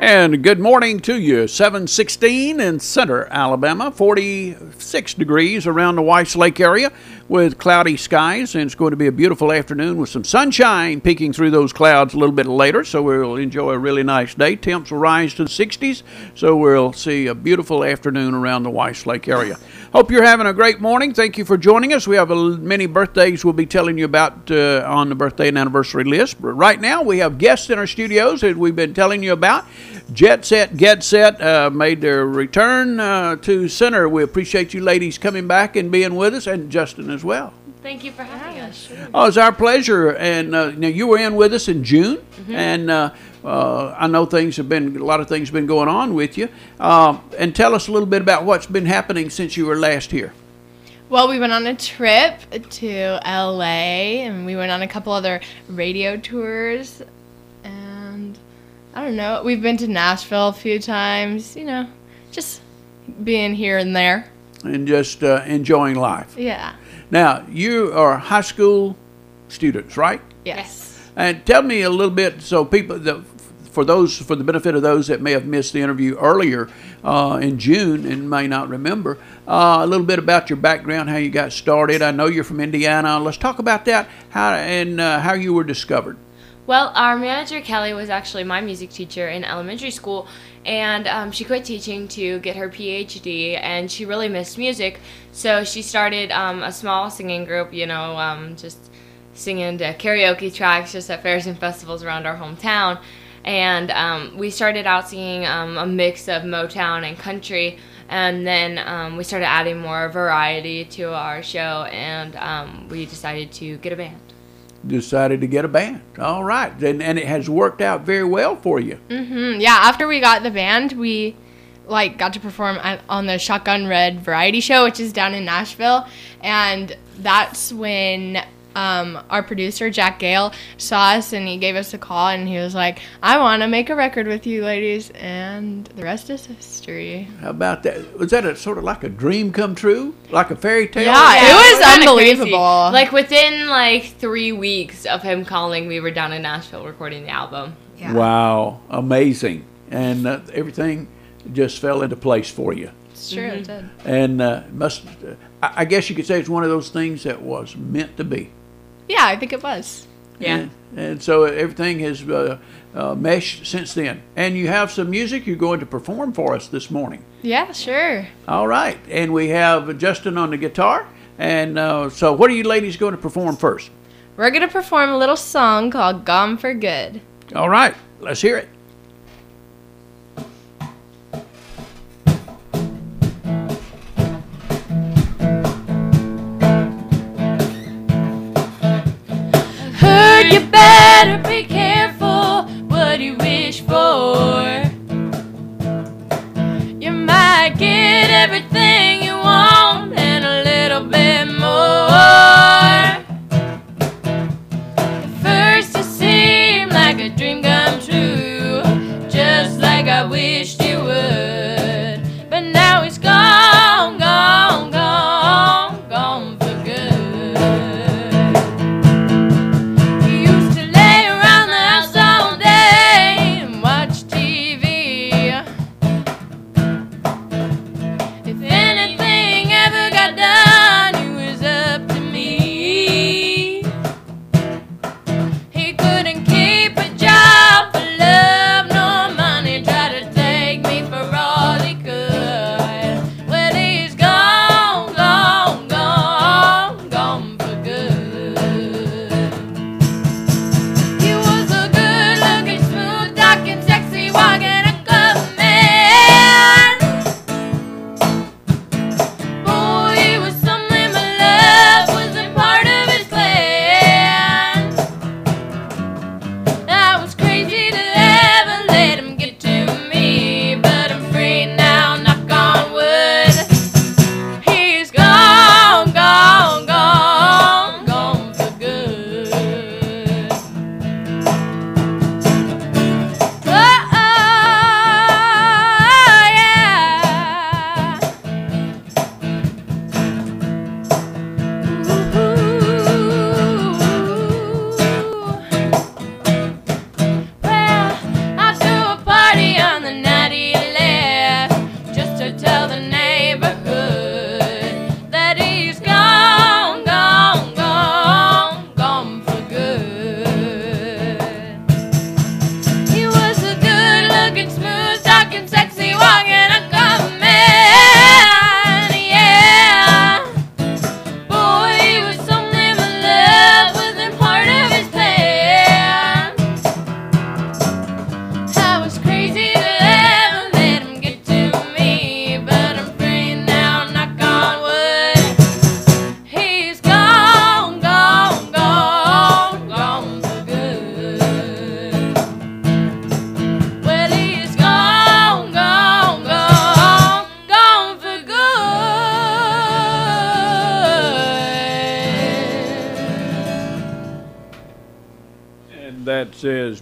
And good morning to you. 716 in Center, Alabama, 46 degrees around the Weiss Lake area with cloudy skies, and it's going to be a beautiful afternoon with some sunshine peeking through those clouds a little bit later, so we'll enjoy a really nice day. Temps will rise to the 60s, so we'll see a beautiful afternoon around the Weiss Lake area. Hope you're having a great morning. Thank you for joining us. We have many birthdays we'll be telling you about on the birthday and anniversary list. But right now, we have guests in our studios that we've been telling you about. Jet Set, Get Set made their return to Center. We appreciate you ladies coming back and being with us, and Justin as well. Thank you for having us. Oh, it's our pleasure. And now you were in with us in June, and I know a lot of things have been going on with you. And tell us a little bit about what's been happening since you were last here. Well, we went on a trip to LA, and we went on a couple other radio tours, and I don't know, we've been to Nashville a few times, just being here and there. And just enjoying life. Yeah. Now, you are high school students, right? Yes. And tell me a little bit, so people, for the benefit of those that may have missed the interview earlier in June and may not remember, a little bit about your background, how you got started. I know you're from Indiana. Let's talk about that, how you were discovered. Well, our manager, Kelly, was actually my music teacher in elementary school, and she quit teaching to get her PhD, and she really missed music, so she started a small singing group, just singing to karaoke tracks just at fairs and festivals around our hometown, and we started out singing a mix of Motown and country, and then we started adding more variety to our show, and we decided to get a band. All right. And it has worked out very well for you. Mm-hmm. Yeah, after we got the band, we got to perform on the Shotgun Red variety show, which is down in Nashville, and that's when our producer, Jack Gale, saw us, and he gave us a call, and he was like, I want to make a record with you ladies, and the rest is history. How about that? Was that sort of like a dream come true? Like a fairy tale? Yeah, it was unbelievable. Like, within 3 weeks of him calling, we were down in Nashville recording the album. Yeah. Wow, amazing. And everything just fell into place for you. It's true, it did. And I guess you could say it's one of those things that was meant to be. Yeah, I think it was. Yeah. And so everything has meshed since then. And you have some music you're going to perform for us this morning. Yeah, sure. All right. And we have Justin on the guitar. And so what are you ladies going to perform first? We're going to perform a little song called Gone for Good. All right. Let's hear it. You better be careful what you wish for. You might get everything you want and a little bit more. At first it seemed like a dream come true, just like I wished you would. But now it's gone, gone, gone, gone for good. Take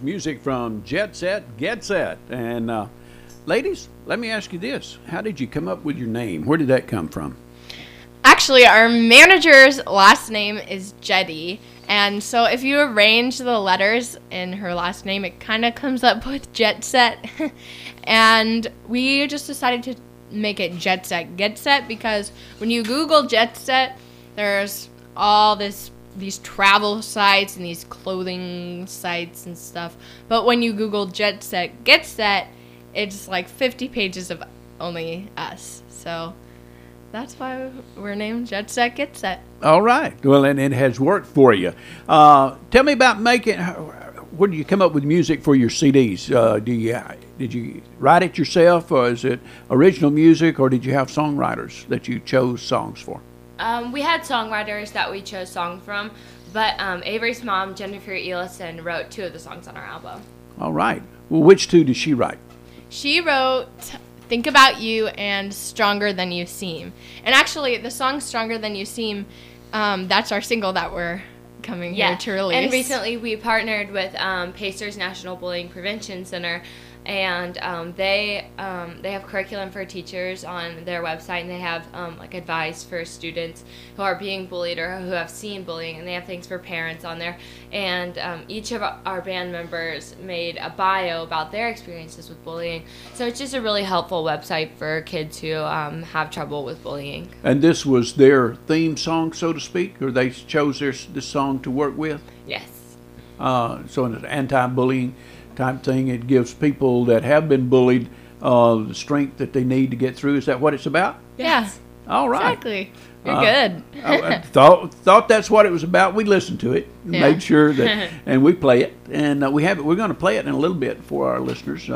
music from Jet Set, Get Set. And ladies, let me ask you this. How did you come up with your name? Where did that come from? Actually, our manager's last name is Jetty. And so if you arrange the letters in her last name, it kind of comes up with Jet Set. And we just decided to make it Jet Set, Get Set, because when you Google Jet Set, there's all these travel sites and these clothing sites and stuff. But when you Google Jet Set, Get Set, it's like 50 pages of only us. So that's why we're named Jet Set, Get Set. All right. Well, and it has worked for you. Tell me about where do you come up with music for your CDs? Did you write it yourself, or is it original music, or did you have songwriters that you chose songs for? We had songwriters that we chose songs from, but Avery's mom, Jennifer Elison, wrote 2 of the songs on our album. All right. Well, which 2 did she write? She wrote Think About You and Stronger Than You Seem. And actually, the song Stronger Than You Seem, that's our single that we're coming here to release. And recently we partnered with Pacers National Bullying Prevention Center, and they have curriculum for teachers on their website, and they have like advice for students who are being bullied or who have seen bullying, and they have things for parents on there. And each of our band members made a bio about their experiences with bullying. So it's just a really helpful website for kids who have trouble with bullying. And this was their theme song, so to speak, or they chose this song to work with? Yes. So it's an anti-bullying type thing. It gives people that have been bullied the strength that they need to get through. Is that what it's about? Yeah. All right. Exactly. You're good. I thought that's what it was about. We listened to it, made sure that, and we play it, and we're going to play it in a little bit for our listeners.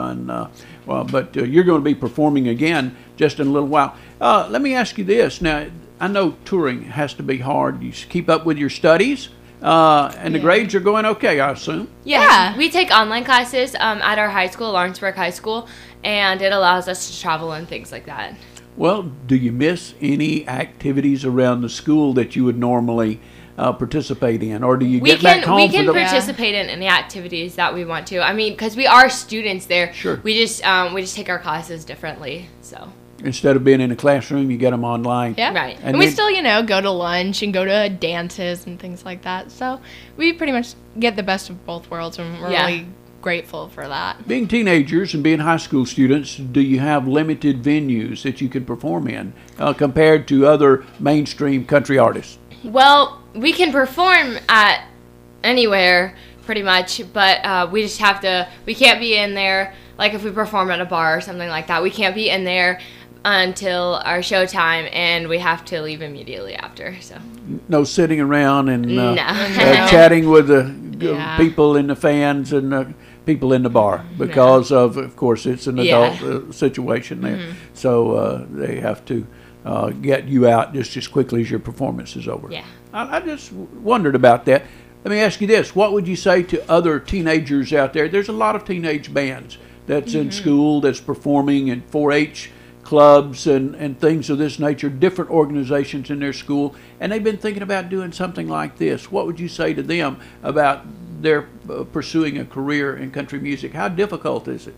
But you're going to be performing again just in a little while. Let me ask you this. Now, I know touring has to be hard. You keep up with your studies. And the grades are going okay, I assume. Yeah. We take online classes at our high school, Lawrenceburg High School, and it allows us to travel and things like that. Well, do you miss any activities around the school that you would normally participate in, or do you get back home? We can participate in any activities that we want to. I mean, because we are students there. Sure. We just take our classes differently. So instead of being in a classroom, you get them online. Yeah. Right. And we still, go to lunch and go to dances and things like that. So we pretty much get the best of both worlds, and we're really grateful for that. Being teenagers and being high school students, do you have limited venues that you can perform in compared to other mainstream country artists? Well, we can perform at anywhere pretty much, but we just have to, we can't be in there, like if we perform at a bar or something like that, we can't be in there until our show time, and we have to leave immediately after. So no sitting around and no. Chatting with the people and the fans and the people in the bar, because of course it's an adult situation there. Mm-hmm. So they have to get you out just as quickly as your performance is over. Yeah. I just wondered about that. Let me ask you this. What would you say to other teenagers out there? There's a lot of teenage bands that's in school, that's performing in 4-H clubs and things of this nature, different organizations in their school, and they've been thinking about doing something like this. What would you say to them about their pursuing a career in country music? How difficult is it?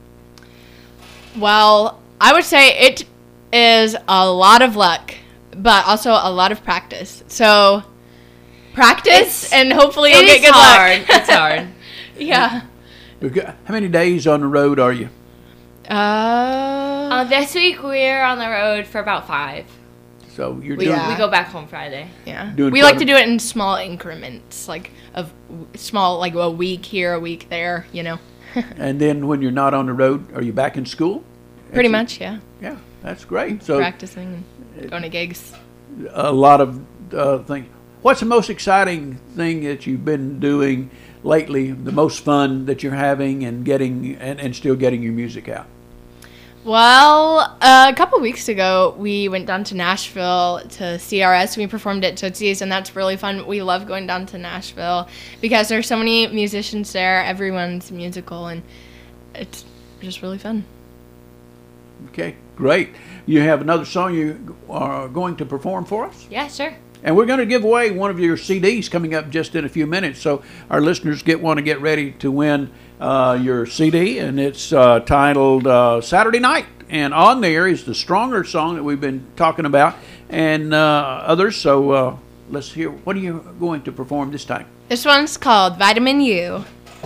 Well, I would say it is a lot of luck, but also a lot of practice. So practice, and hopefully you'll get good luck. It's hard. Yeah. How many days on the road are you? This week we're on the road for about 5. So you're we go back home Friday. Yeah. We like to do it in small increments, like like a week here, a week there, And then when you're not on the road, are you back in school? Pretty much, yeah. Yeah, that's great. So practicing and going to gigs. A lot of things. What's the most exciting thing that you've been doing lately? The most fun that you're having and getting and still getting your music out? Well, a couple weeks ago, we went down to Nashville to CRS. We performed at Tootsie's, and that's really fun. We love going down to Nashville because there's so many musicians there. Everyone's musical, and it's just really fun. Okay, great. You have another song you are going to perform for us? Yeah, sure. And we're going to give away one of your CDs coming up just in a few minutes. So our listeners want to get ready to win your CD, and it's titled Saturday Night. And on there is the Stronger song that we've been talking about, and others. So let's hear, what are you going to perform this time? This one's called Vitamin U.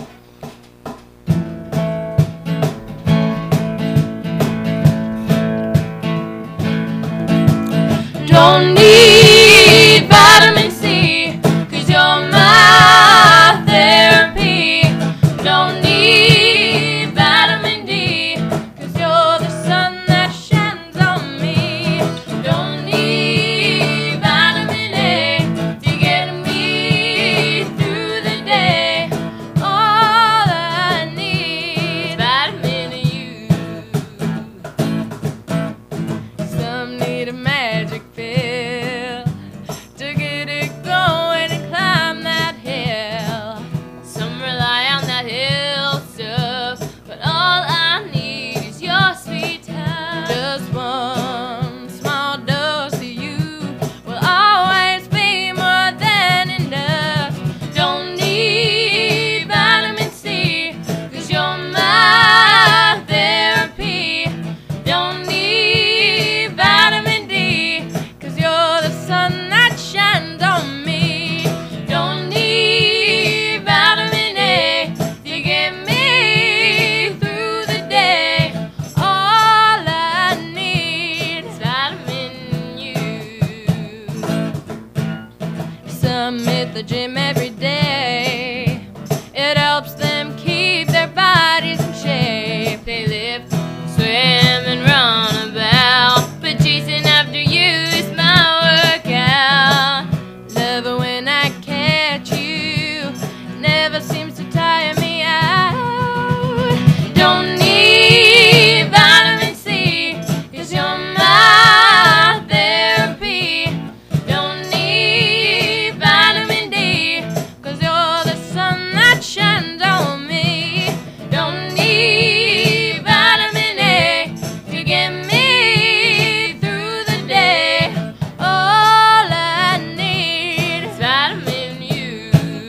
Don't need vitamin C, 'cause you're my therapy. Don't need vitamin D, 'cause you're the sun that shines on me. Don't need vitamin A to get me through the day. All I need is vitamin U. Some need a magic pill to get it going and climb that hill. Some rely on that hill stuff, but all I need is your sweet touch. Just one small dose of you will always be more than enough. Don't need vitamin C, 'cause you're my therapy. Don't need vitamin D, 'cause you're the sun that shines on me. Don't need vitamin A to get me through the day. All I need is vitamin U. Some hit the gym every day. It helps them keep their bodies in shape. They lift, swim, and run about, but chasing after you is my workout. Love it when I catch you, never seems to tire me out. Don't need vitamin C, 'cause you're my therapy. Don't need vitamin D, 'cause you're the sun that shines on me. Don't need vitamin A to get me through the day. All I need is vitamin U.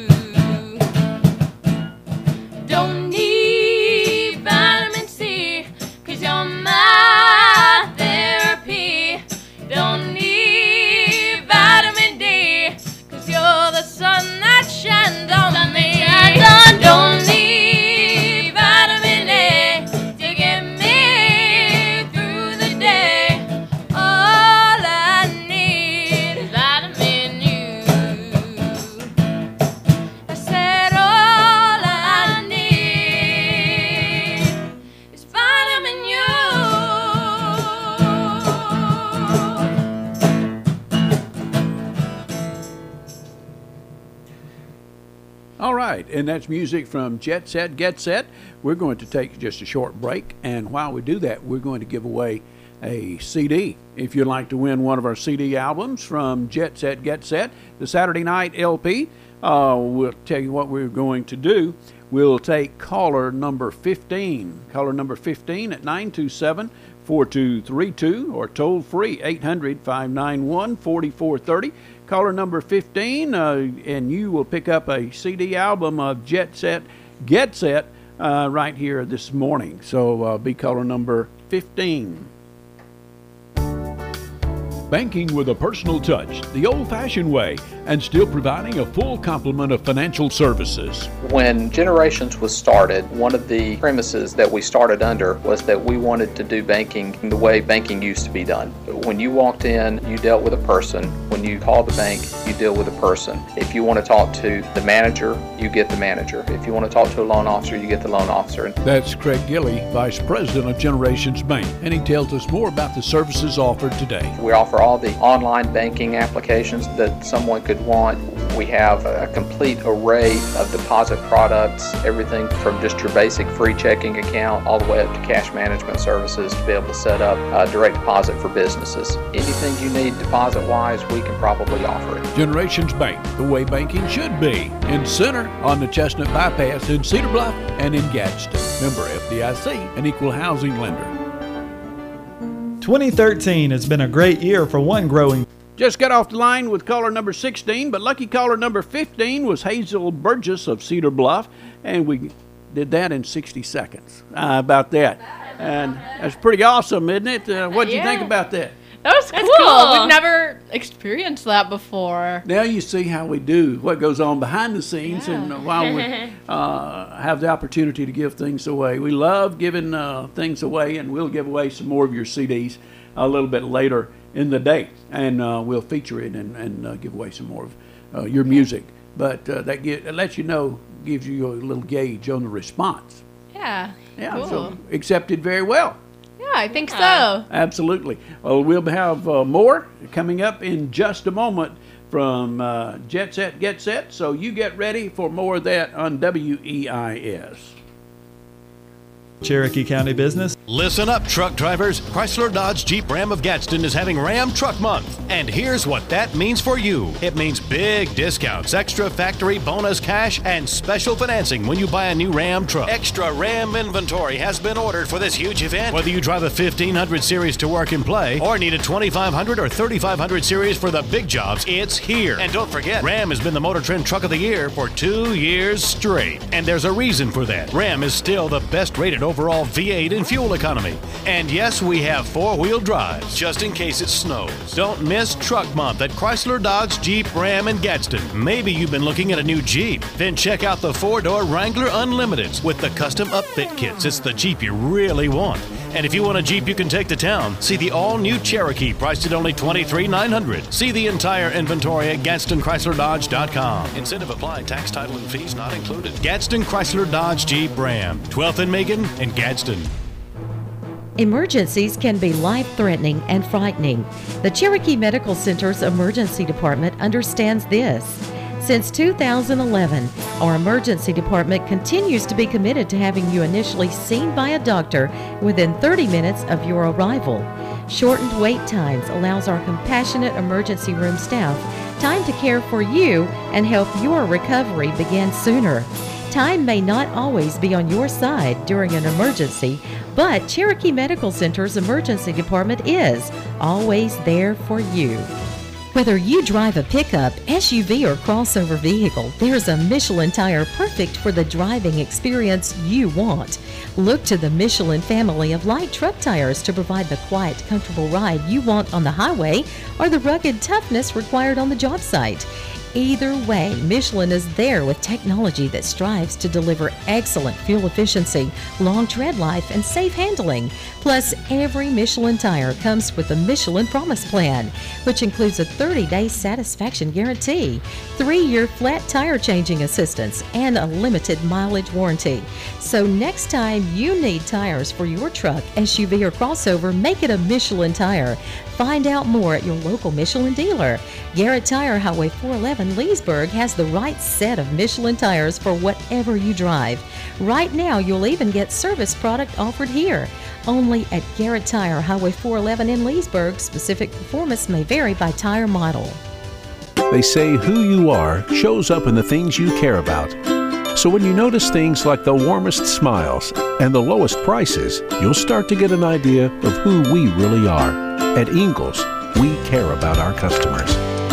Don't need vitamin C, 'cause you're my therapy. Don't need vitamin D, 'cause you're the sun that shines on me. Don't need vitamin A to get me through the day. All I need is vitamin U. I said all I need is vitamin U. All right, and that's music from Jet Set, Get Set. We're going to take just a short break, and while we do that, we're going to give away a CD. If you'd like to win one of our CD albums from Jet Set, Get Set, the Saturday Night LP, we'll tell you what we're going to do. We'll take caller number 15. Caller number 15 at 927-4232 or toll free 800-591-4430. Caller number 15, and you will pick up a CD album of Jet Set, Get Set right here this morning. So be caller number 15. Banking with a personal touch, the old-fashioned way, and still providing a full complement of financial services. When Generations was started, one of the premises that we started under was that we wanted to do banking the way banking used to be done. When you walked in, you dealt with a person. When you called the bank, you deal with a person. If you want to talk to the manager, you get the manager. If you want to talk to a loan officer, you get the loan officer. That's Craig Gilley, Vice President of Generations Bank, and he tells us more about the services offered today. We offer all the online banking applications that someone could want. We have a complete array of deposit products, everything from just your basic free checking account all the way up to cash management services to be able to set up direct deposit for businesses. Anything you need deposit-wise, we can probably offer it. Generations Bank, the way banking should be. In Center, on the Chestnut Bypass, in Cedar Bluff, and in Gadsden. Member FDIC, an equal housing lender. 2013 has been a great year for one growing Just got off the line with caller number 16, but lucky caller number 15 was Hazel Burgess of Cedar Bluff, and we did that in 60 seconds. About that. And that's pretty awesome, isn't it? What did you think about that? That was cool. We've never experienced that before. Now you see how we do, what goes on behind the scenes, and while we have the opportunity to give things away. We love giving things away, and we'll give away some more of your CDs a little bit later in the day, and we'll feature it and give away some more of your music. But that lets you know, gives you a little gauge on the response. Yeah. Yeah, cool. so accepted very well. Yeah, I think so. Absolutely. Well, we'll have more coming up in just a moment from Jet Set, Get Set. So you get ready for more of that on WEIS. Cherokee County Business. Listen up, truck drivers. Chrysler Dodge Jeep Ram of Gadsden is having Ram Truck Month. And here's what that means for you. It means big discounts, extra factory bonus cash, and special financing when you buy a new Ram truck. Extra Ram inventory has been ordered for this huge event. Whether you drive a 1500 series to work and play, or need a 2500 or 3500 series for the big jobs, it's here. And don't forget, Ram has been the Motor Trend Truck of the Year for 2 years straight. And there's a reason for that. Ram is still the best rated overall V8 in fuel economy. And yes, we have 4-wheel drives, just in case it snows. Don't miss Truck Month at Chrysler Dodge Jeep Ram in Gadsden. Maybe you've been looking at a new Jeep. Then check out the 4-door Wrangler Unlimiteds with the custom upfit kits. It's the Jeep you really want. And if you want a Jeep you can take to town, see the all-new Cherokee priced at only $23,900. See the entire inventory at GadsdenChryslerDodge.com. Incentive applied, tax, title, and fees not included. Gadsden Chrysler Dodge Jeep Ram, 12th and Megan and Gadsden. Emergencies can be life-threatening and frightening. The Cherokee Medical Center's emergency department understands this. Since 2011, our emergency department continues to be committed to having you initially seen by a doctor within 30 minutes of your arrival. Shortened wait times allows our compassionate emergency room staff time to care for you and help your recovery begin sooner. Time may not always be on your side during an emergency, but Cherokee Medical Center's emergency department is always there for you. Whether you drive a pickup, SUV, or crossover vehicle, there's a Michelin tire perfect for the driving experience you want. Look to the Michelin family of light truck tires to provide the quiet, comfortable ride you want on the highway or the rugged toughness required on the job site. Either way, Michelin is there with technology that strives to deliver excellent fuel efficiency, long tread life, and safe handling. Plus, every Michelin tire comes with a Michelin Promise Plan, which includes a 30-day satisfaction guarantee, 3-year flat tire changing assistance, and a limited mileage warranty. So next time you need tires for your truck, SUV, or crossover, make it a Michelin tire. Find out more at your local Michelin dealer. Garrett Tire, Highway 411, Leesburg, has the right set of Michelin tires for whatever you drive. Right now, you'll even get service product offered here. Only at Garrett Tire, Highway 411 in Leesburg. Specific performance may vary by tire model. They say who you are shows up in the things you care about. So when you notice things like the warmest smiles and the lowest prices, you'll start to get an idea of who we really are. At Ingalls, we care about our customers.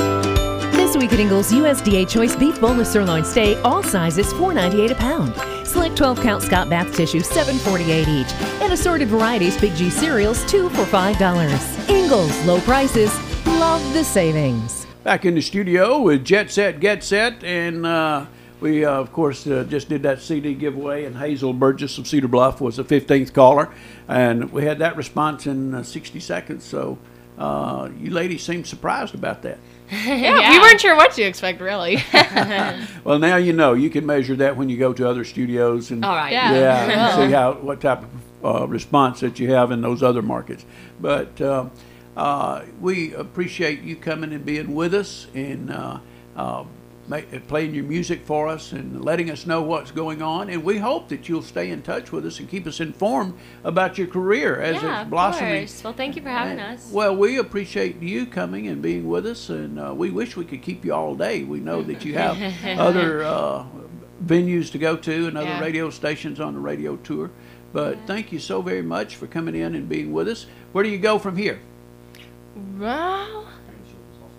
This week at Ingalls, USDA Choice Beef Boneless Sirloin Steak, all sizes $4.98 a pound. Select 12-count Scott bath tissue, $7.48 each. And assorted varieties Big G cereals, 2 for $5. Ingalls, low prices, love the savings. Back in the studio with Jet Set, Get Set, and we, of course, just did that CD giveaway, and Hazel Burgess of Cedar Bluff was the 15th caller, and we had that response in 60 seconds, so you ladies seemed surprised about that. Yeah, we weren't sure what to expect, really. Well, now you know. You can measure that when you go to other studios and All right. and see what type of response that you have in those other markets. But we appreciate you coming and being with us and playing your music for us and letting us know what's going on. And we hope that you'll stay in touch with us and keep us informed about your career as it's blossoming. Of course. Well, thank you for having us. Well, we appreciate you coming and being with us, and we wish we could keep you all day. We know that you have other venues to go to and other radio stations on the radio tour. But thank you so very much for coming in and being with us. Where do you go from here? Well,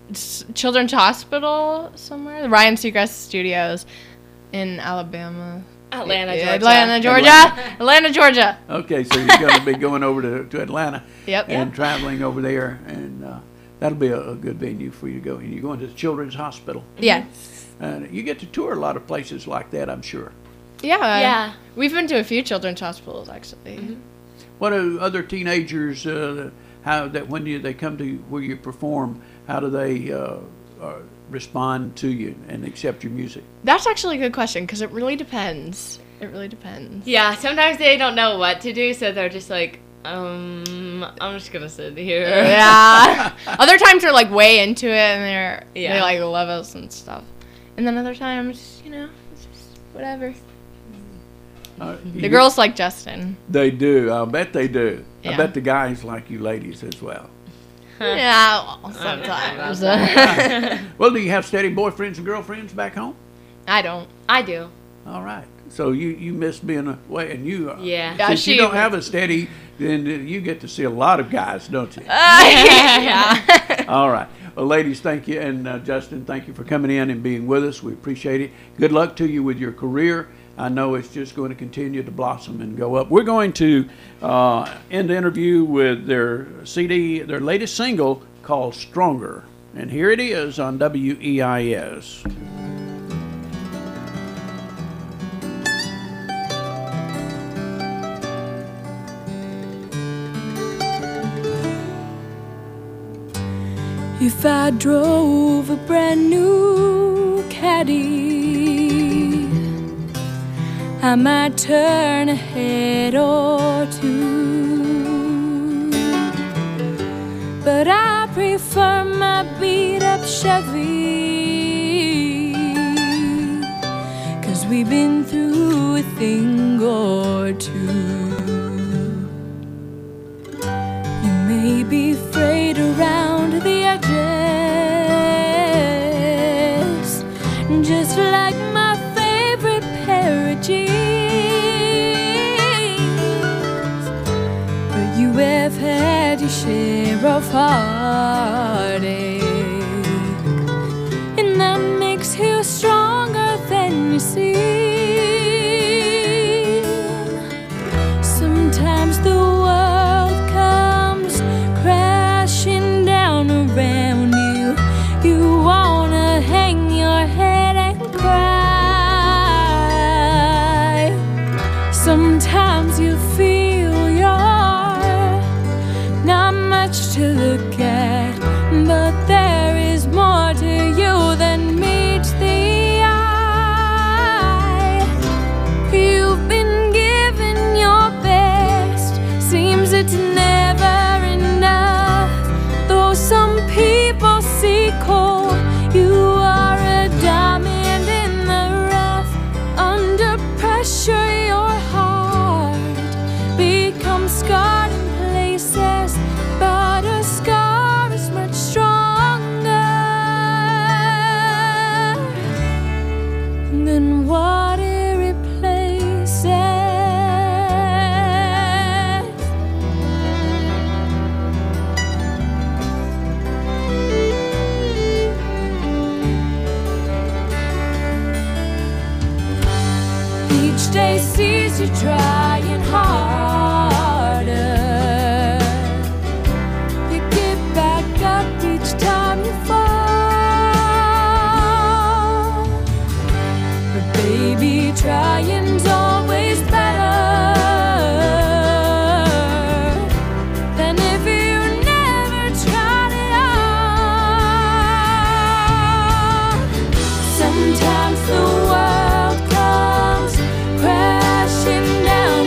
Children's Hospital somewhere. The Ryan Seacrest Studios in Alabama. Atlanta, Georgia. Atlanta, Georgia. Okay, so you're going to be going over to Atlanta Yep. and traveling over there, and that'll be a good venue for you to go. And you're going to the Children's Hospital. Yes. And you get to tour a lot of places like that, I'm sure. Yeah. We've been to a few children's hospitals, actually. What do other teenagers, when they come to where you perform, how do they respond to you and accept your music? That's actually a good question because it really depends. Yeah, sometimes they don't know what to do, so they're just like, I'm just gonna sit here. Yeah. Other times they're like way into it and they like love us and stuff. And then other times, it's just whatever. The girls like Justin. They do. I'll bet they do. I Yeah. bet the guys like you ladies as well. Yeah, well, sometimes. Well, do you have steady boyfriends and girlfriends back home? I don't. I do. All right. So you miss being away, and you Yeah. since you don't have a steady, then you get to see a lot of guys, don't you? Yeah. All right. Well, ladies, thank you, and Justin, thank you for coming in and being with us. We appreciate it. Good luck to you with your career. I know it's just going to continue to blossom and go up. We're going to end the interview with their CD, their latest single called Stronger. And here it is on WEIS. If I drove a brand new Caddy, I might turn a head or two, but I prefer my beat-up Chevy, 'cause we've been through a thing or two. You may be frayed around the edges, just like my favorite pair of jeans, but you have had your share of heartache, and that makes you stronger than you seem. Sometimes the world comes crashing down around you. You wanna hang your head and cry. Sometimes you feel you're not much to look at, but there is more to you than meets the eye. You've been given your best, seems it's never enough. Though some people see coal, you are a diamond in the rough. Under pressure, your heart becomes scarred in places, but a scar is much stronger than what it replaces. Each day sees you trying harder. You get back up each time you fall. But baby, trying's always better than if you never tried at all. Sometimes the world comes crashing down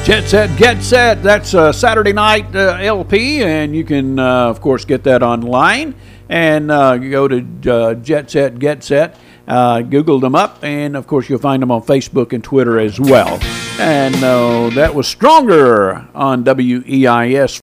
Jet Set, Get Set. That's a Saturday night LP, and you can, of course, get that online. And you go to Jet Set, Get Set, Google them up, and, of course, you'll find them on Facebook and Twitter as well. And that was Stronger on WEIS